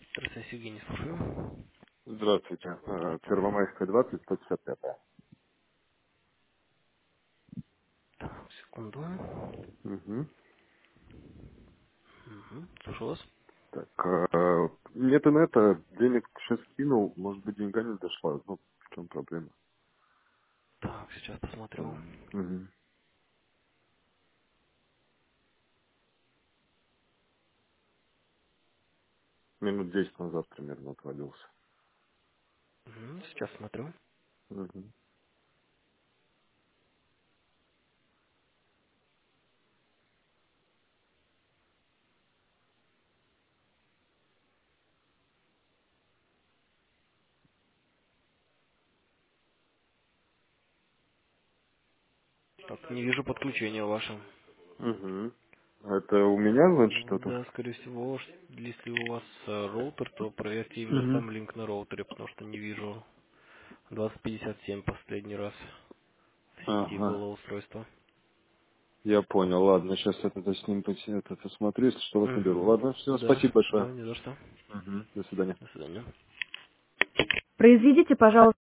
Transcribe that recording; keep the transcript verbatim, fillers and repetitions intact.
Здравствуйте, Евгений, слушаю. Здравствуйте. Э, Первомайская, двадцать, сто пятьдесят пять. Так, секунду. Угу. Угу, слушаю вас. Так, э, нет инета, денег сейчас скинул, может быть, деньга не дошла. Ну, в чем проблема? Так, сейчас посмотрю. Угу. Минут десять назад примерно отвалился. Угу, сейчас смотрю. Угу. Так, не вижу подключения ваше. Угу. Это у меня, значит, что-то? Да, скорее всего, ш- если у вас э, роутер, то проверьте именно Угу. сам линк на роутере, потому что не вижу. двадцать пятьдесят семь последний раз в сети Ага. было устройство. Я понял, ладно, сейчас это с ним пос- это посмотрю, если что, вас наберу. Угу. Ладно, все, Да, спасибо большое. да, не за что. Угу. До свидания. До свидания. Произведите, пожалуйста.